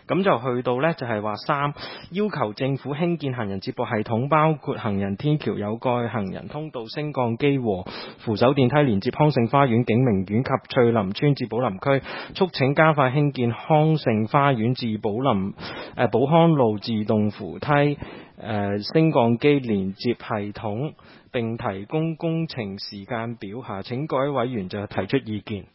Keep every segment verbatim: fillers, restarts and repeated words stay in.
咁就去到呢，就係話三要求政府興建行人接駁系統，包括行人天橋、有蓋行人通道、升降機和扶手電梯連接康盛花園、景明苑及翠林村至寶林區，促請加快興建康盛花園至寶林誒寶康路自動扶梯誒、呃、升降機連接系統，並提供工程時間表下，請各位委員就提出意見。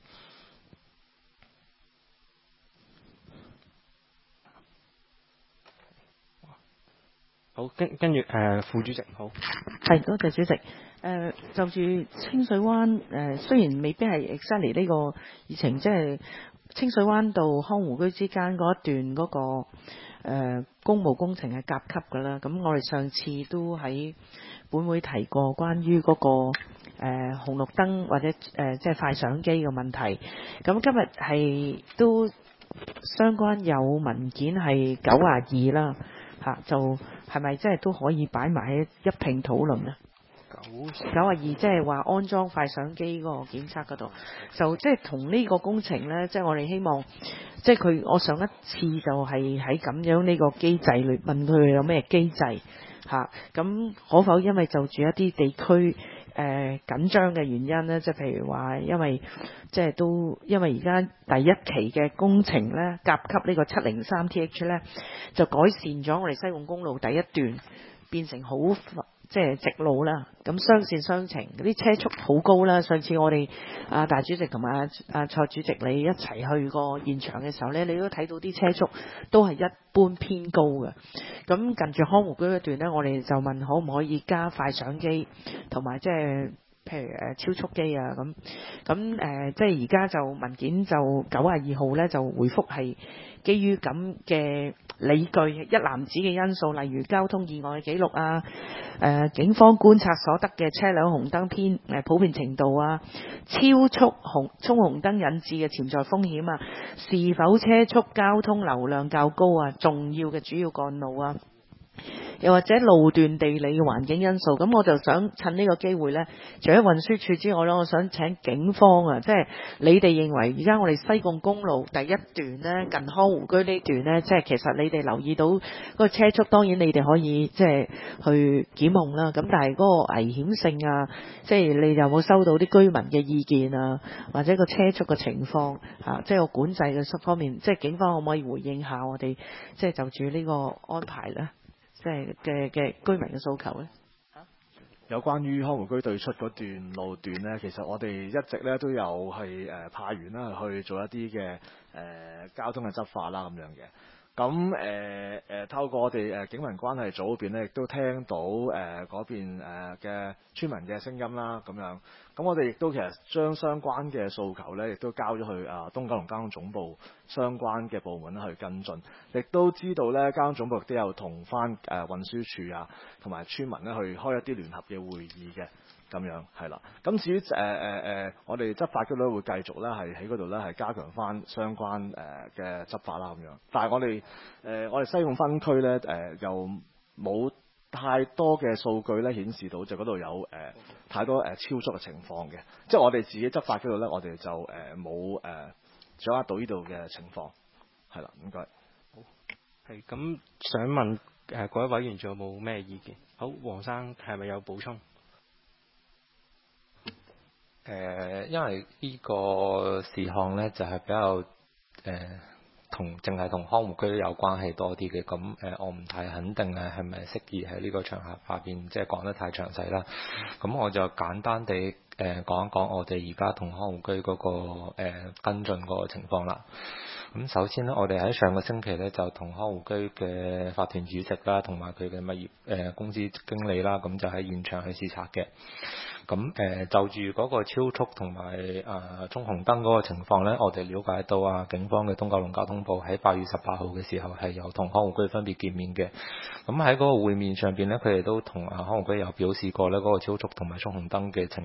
好，跟跟住誒副主席，好， 係多謝主席。誒、呃、就住清水灣誒、呃，雖然未必係 exactly 呢個議程，即係清水灣到康湖居之間嗰一段嗰、那個誒、呃、公務工程係甲級㗎啦。咁我哋上次都喺本會提過關於嗰、那個誒、呃、紅綠燈或者誒、呃、即係快相機嘅問題。咁今日係都相關有文件係九廿二啦。嚇，就係咪即係都可以擺埋喺一併討論咧？九九啊二即係話安裝快相機嗰個檢測嗰度，就即係同呢個工程咧，即係我哋希望，即係佢我上一次就係喺咁樣呢個機制裏問佢有咩機制嚇，咁可否因為就住一啲地區誒緊張嘅原因咧，即係譬如話因為即係都因為而家第一期嘅工程咧，甲級呢個七零三 T H 咧，就改善咗我哋西貢公路第一段變成好即係直路啦，咁雙線雙程，嗰啲車速好高啦。上次我哋啊大主席同埋啊啊蔡主席你一齊去過現場嘅時候咧，你都睇到啲車速都係一般偏高嘅。咁近住康湖居一段咧，我哋就問可唔可以加快相機同埋即係譬如誒超速機啊咁咁誒，即係而家就文件就九廿二號咧就回覆係基於咁嘅理據一籃子嘅因素，例如交通意外嘅記錄啊，誒、呃、警方觀察所得嘅車輛紅燈偏誒普遍程度啊，超速紅衝紅燈引致嘅潛在風險啊，是否車速交通流量較高啊，重要嘅主要幹路啊，又或者路段地理嘅環境因素，咁我就想趁呢個機會呢，除咗運輸署之外呢，我想請警方啊，即係你哋認為而家我哋西貢公路第一段呢，近康湖居呢段呢，即係其實你哋留意到嗰個車速，當然你哋可以即係去檢控啦。咁但係嗰個危險性啊，即係你有冇收到啲居民嘅意見啊，或者個車速嘅情況啊，即係個管制嘅方面，即係警方可唔可以回應下我哋，即係就住呢個安排呢？即係嘅嘅居民嘅訴求咧， 有關於康湖居對出嗰段路段咧，其實我哋一直咧都有係誒派員啦去做一啲嘅誒交通嘅執法啦咁樣嘅。咁誒誒透過我哋誒警民關係組嗰邊咧，亦都聽到誒嗰邊誒嘅村民嘅聲音啦咁樣。咁我哋亦都其實將相關嘅訴求咧，亦都交咗去啊東九龍交通總部相關嘅部門咧去跟進，亦都知道咧交通總部亦都有同翻誒運輸署啊同埋村民咧去開一啲聯合嘅會議嘅。咁樣係啦，咁至於誒誒誒，我哋執法嗰度會繼續咧，係喺嗰度咧係加強翻相關誒嘅執法啦咁樣。但係我哋誒、呃、我哋西貢分區咧誒又冇太多嘅數據咧顯示到就嗰度有誒、呃、太多誒、呃、超速嘅情況嘅，即係我哋自己執法嗰度咧，我哋就誒冇誒掌握到呢度嘅情況，係啦，唔該。 好，係咁想問誒各位委員仲有冇咩意見？好，黃生係咪有補充？ 誒、呃，因為呢個事項呢，就係、是、比較誒、呃、同淨係同康湖居有關係多啲嘅，咁誒、呃、我唔太肯定係係咪適宜喺呢個場合下邊即係講得太詳細啦。咁我就簡單地誒、呃、講一講我哋而家同康湖居嗰、那個誒、呃、跟進嗰個情況啦。咁首先呢，我哋喺上個星期呢，就同康湖居嘅法團主席啦，同埋佢嘅物業誒、呃、公司經理啦，咁就喺現場去視察嘅。咁誒、呃、就住嗰個超速同埋誒衝紅燈嗰個情況呢，我哋了解到啊，警方嘅東九龍交通部喺八月十八號嘅時候係有同康湖居分別見面嘅。咁喺嗰個會面上邊呢，佢哋都同啊康湖居有表示過呢嗰、那個超速同埋衝紅燈嘅情況呢，就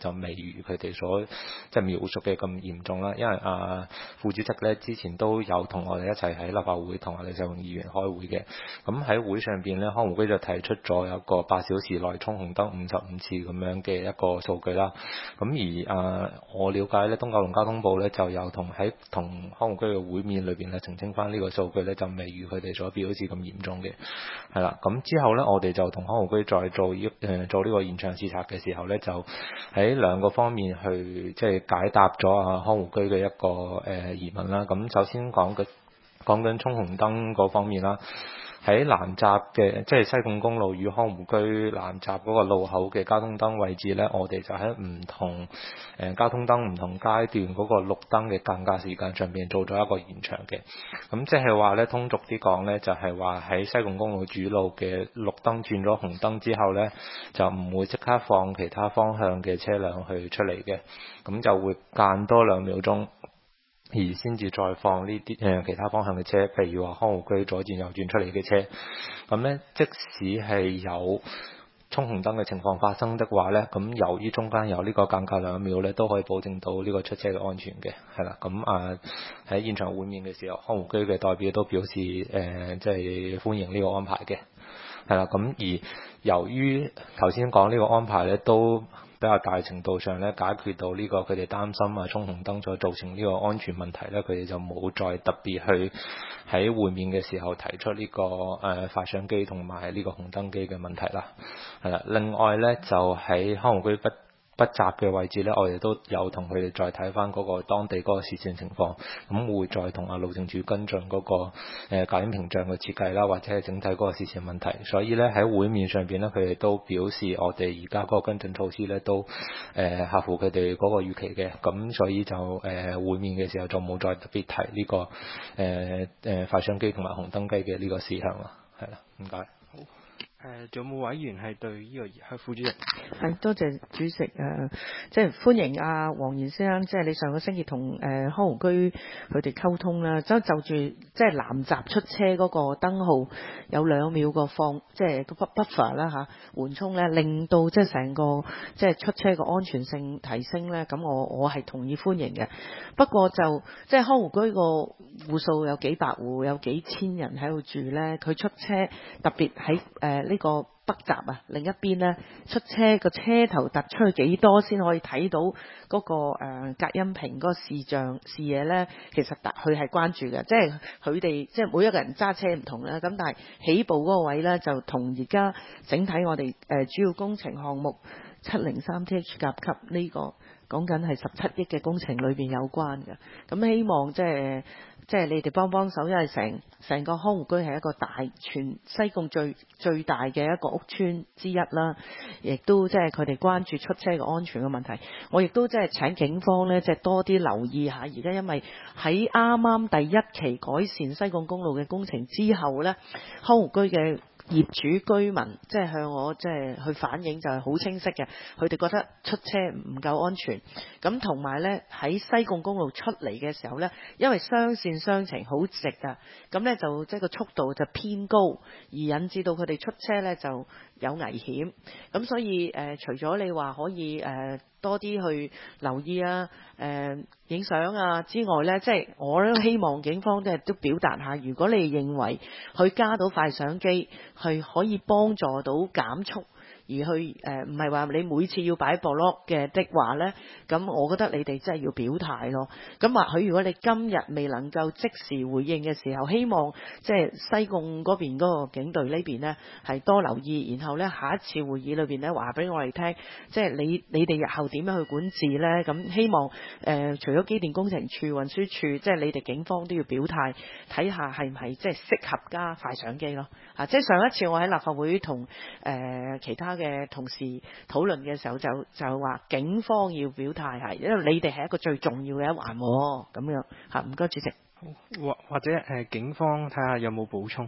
就未如佢哋所即係描述嘅咁嚴重啦。因為啊副主席咧之前都有同我哋一齊喺立法會同我哋社運議員開會嘅，咁喺會上邊咧康湖居就提出咗有個八小時內衝紅燈五十五次咁樣嘅一個數據啦。咁而啊我了解咧東九龍交通部咧就有同喺同康湖居嘅會面裏邊咧澄清翻呢個數據咧就未如佢哋所表示咁嚴重嘅，係啦。咁之後咧我哋就同康湖居再做誒、呃、做呢個現場視察嘅時候咧，就喺兩個方面去即係解答咗啊康湖居嘅一個誒、呃、疑問啦。咁首先講嘅講緊衝紅燈嗰方面啦。喺南閘嘅即係西貢公路與康湖居南閘嗰個路口嘅交通燈位置呢，我哋就喺唔同誒、呃、交通燈唔同階段嗰個綠燈嘅間隔時間上邊做咗一個延長嘅。咁即係話呢，通俗啲講呢，就係話喺西貢公路主路嘅綠燈轉咗紅燈之後呢，就唔會即刻放其他方向嘅車輛去出嚟嘅，咁就會間多兩秒鐘。而先至再放呢啲誒其他方向嘅車，譬如話康湖居左轉右轉出嚟嘅車，咁呢，即使係有衝紅燈嘅情況發生的話呢，咁由於中間有呢個間隔兩秒呢，都可以保證到呢個出車嘅安全嘅，係啦。咁啊喺現場會面嘅時候，康湖居嘅代表都表示誒即係歡迎呢個安排嘅，係啦。咁而由於頭先講呢個安排呢，都比較大程度上咧解決到呢個佢哋擔心啊衝紅燈所造成呢個安全問題咧，佢哋就冇再特別去喺會面嘅時候提出呢、這個誒、呃、發相機同埋呢個紅燈機嘅問題啦。係啦，另外咧就喺康湖居不不閘嘅位置咧，我哋都有同佢哋再睇翻嗰個當地嗰個視線情況，咁會再同啊路政署跟進嗰、那個誒、呃、隔音屏障嘅設計啦，或者係整體嗰個視線問題。所以咧喺會面上邊咧，佢哋都表示我哋而家嗰個跟進措施咧都誒、呃、合乎佢哋嗰個預期嘅，咁所以就誒、呃、會面嘅時候就冇再特別提呢、這個誒誒、呃、發相機同埋紅燈機嘅呢個事項啦。係啦，唔該。 誒，仲有冇委員係對呢個係副主席？ 係多謝主席誒、呃，即係歡迎阿黃賢先生，即係你上個星期同誒、呃、康湖居佢哋溝通啦，就就住即係南閘出車嗰個燈號有兩秒個放，即係個 buffer 啦嚇緩衝咧，令到即係成個即係出車個安全性提升咧。咁我我係同意歡迎嘅。不過就即係康湖居個戶數有幾百戶，有幾千人喺度住咧，佢出車特別喺誒呢個北閘啊，另一邊咧出車個車頭突出去幾多先可以睇到嗰、那個誒、呃、隔音屏嗰個視像視野咧，其實特佢係關注嘅，即係佢哋即係每一個人揸車唔同啦，咁但係起步嗰個位咧就同而家整體我哋誒、呃、主要工程項目七零三 T H 甲級呢、這個講緊係十七億嘅工程裏邊有關嘅，咁希望即係即係你哋幫幫手，因為成成個康湖居係一個大全西貢最最大嘅一個屋邨之一啦，亦都即係佢哋關注出車嘅安全嘅問題。我亦都即係請警方呢，即係多啲留意下。而家因為喺啱啱第一期改善西貢公路嘅工程之後呢，康湖居嘅業主居民即係向我即係去反映就係好清晰嘅，佢哋覺得出車唔夠安全。咁同埋呢，喺西貢公路出嚟嘅時候呢，因為雙線雙程好直啊，咁呢就即係個速度就偏高，而引致到佢哋出車呢就有危險。咁所以誒、呃，除咗你話可以誒、呃、多啲去留意啊、誒影相啊之外呢，即係我都希望警方即係都表達下，如果你認為佢加到快相機，係可以幫助到減速。而去誒唔係話你每次要擺 block 嘅的話呢，咁我覺得你哋真係要表態咯。咁或許如果你今日未能夠即時回應嘅時候，希望即係西貢嗰邊嗰個警隊呢邊呢係多留意，然後呢下一次會議裏邊呢話俾我哋聽，即係你你哋日後點樣去管治呢？咁希望誒、呃、除咗機電工程處、運輸處，即係你哋警方都要表態，睇下係唔係即係適合加快相機咯。啊，即係上一次我喺立法會同誒、呃、其他嘅同事討論嘅時候就就話警方要表態係，因為你哋係一個最重要嘅一環咁樣吓，唔該主席。 或或者誒、呃、警方睇下有冇補充。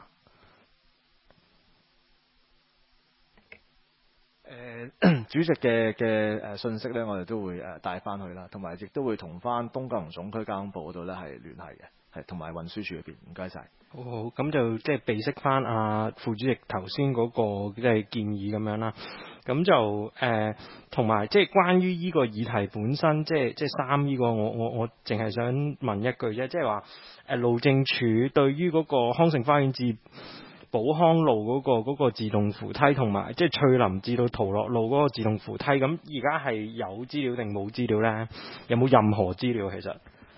誒、呃、主席嘅嘅誒信息咧，我哋都會誒帶翻去啦，同埋亦都會同翻東九龍總區交通部嗰度咧係聯繫嘅，係同埋運輸署嗰邊。唔該晒。 好好，咁就即係備悉翻阿副主席頭先嗰個即係建議咁樣啦。 咁就誒同埋即係關於呢個議題本身，即係即係三呢個，我我我淨係想問一句啫，即係話誒路政署對於嗰個康盛花園至寶康路嗰、嗰個嗰個自動扶梯，同埋即係翠林至到陶樂路嗰個自動扶梯，咁而家係有資料定冇資料呢？有冇任何資料其實？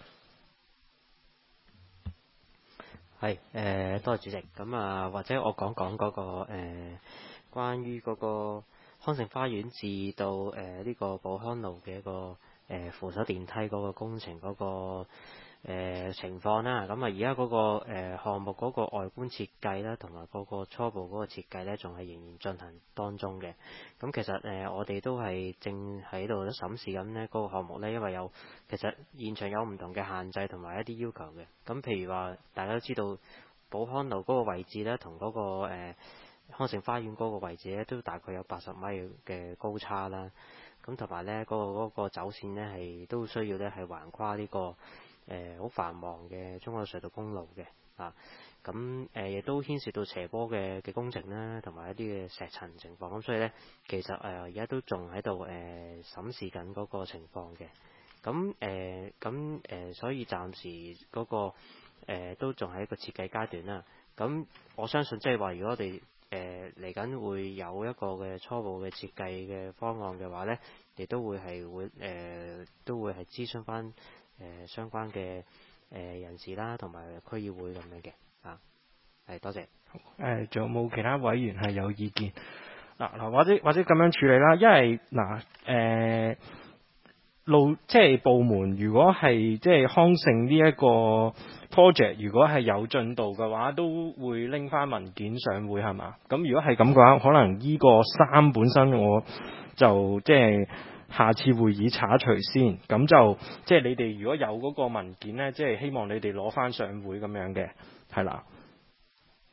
係誒、呃，多謝主席。咁啊，或者我講講嗰、嗰個誒、呃，關於嗰個康盛花園至到誒呢、呃這個寶康路嘅一個誒、呃、扶手電梯嗰個工程嗰、嗰個。誒、呃、情況啦，咁啊而家嗰個誒、呃、項目嗰個外觀設計啦，同埋嗰個初步嗰個設計咧，仲係仍然進行當中嘅。咁其實誒、呃、我哋都係正喺度審視緊呢嗰個項目咧，因為有其實現場有唔同嘅限制同埋一啲要求嘅。咁譬如話，大家都知道寶康路嗰個位置咧，同嗰、嗰個、呃、康盛花園嗰個位置咧，都大概有八十米嘅高差啦。咁同埋咧，嗰、嗰個嗰、嗰個走線咧係都需要咧係橫跨呢、呢個。誒好、呃、繁忙嘅中海隧道公路嘅啊，咁誒亦都牽涉到斜坡嘅嘅工程啦，同埋一啲嘅石層情況，咁所以咧其實誒而家都仲喺度誒審視緊嗰個情況嘅，咁誒咁誒所以暫時嗰、那個誒、呃、都仲係一個設計階段啦。咁我相信即係話，如果我哋誒嚟緊會有一個嘅初步嘅設計嘅方案嘅話咧，亦都會係會誒、呃、都會係諮詢翻。誒、呃、相關嘅誒、呃、人士啦，同埋區議會咁樣嘅啊，係多謝。 誒，仲有冇其他委員係有意見？嗱嗱，或者或者咁樣處理啦，因為嗱誒、呃、路即係部門，如果係即係康盛呢一個 project，如果係有進度嘅話，都會拎翻文件上會係嘛？咁如果係咁嘅話，可能呢個三本身我就即係。下次會議查除先，咁就即係你哋如果有嗰個文件呢，即係希望你哋攞翻上會咁樣嘅，係啦。好。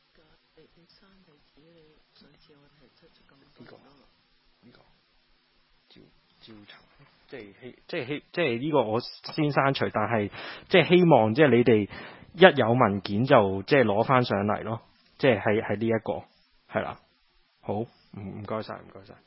呢個呢個照照查，即係希即係希即係呢個我先刪除，但係即係希望即係你哋一有文件就即係攞翻上嚟咯，即係喺喺呢一個係啦。好，唔唔該晒，唔該晒。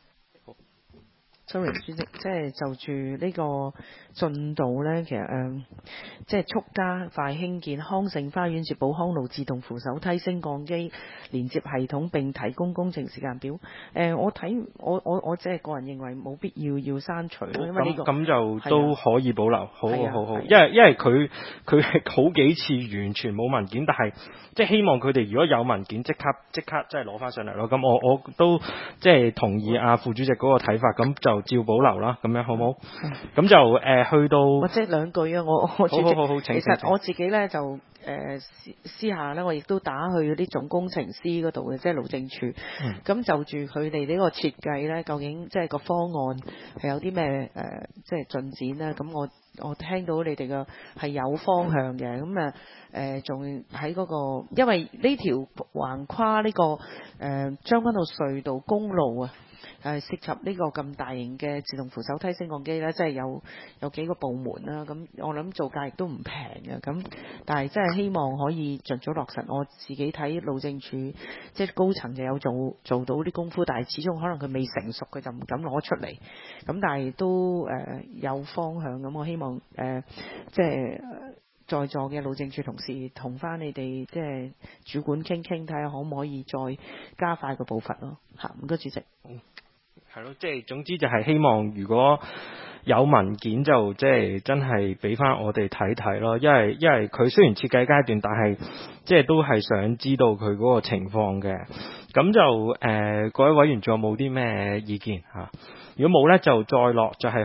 sorry 主席，即係就住呢個進度呢，其實誒、呃，即係速加快興建康盛花園至寶康路自動扶手梯升降機連接系統，並提供工程時間表。誒、呃，我睇我我我即係個人認為冇必要要刪除咯，因為呢、這個咁就都可以保留。啊、好好好好， 啊、 因為因為佢佢係好幾次完全冇文件，但係即係希望佢哋如果有文件即刻即刻即係攞翻上嚟咯。咁我我都即係同意阿副主席嗰個睇法，咁就。照保留啦，咁樣好冇？咁、嗯、就誒、呃、去到， 或者兩句啊，我我主席， 好好好好，請其實我自己咧就誒、呃、私私下咧，我亦都打去嗰啲總工程師嗰度嘅，即係路政署。咁、嗯、就住佢哋呢個設計咧，究竟即係個方案係有啲咩誒，即係進展咧？咁我我聽到你哋嘅係有方向嘅，咁啊誒仲喺嗰個，因為呢條橫跨呢、這個誒將軍澳隧道公路啊。誒涉及呢個咁大型嘅自動扶手梯升降機咧，即係有有幾個部門啦。咁我諗造價亦都唔平嘅。咁但係真係希望可以盡早落實。我自己睇路政署即係高層就有做做到啲功夫，但係始終可能佢未成熟，佢就唔敢攞出嚟。咁但係都誒、呃、有方向。咁我希望誒、呃、即係在座嘅路政署同事同翻你哋即係主管傾傾，睇下可唔可以再加快個步伐咯。嚇，唔該主席。 係咯，即係總之就係希望如果有文件就即係真係俾翻我哋睇睇咯，因為因為佢雖然設計階段，但係即係都係想知道佢嗰個情況嘅。咁就誒、呃、各位委員仲有冇啲咩意見嚇？如果冇咧，就再落就係、是。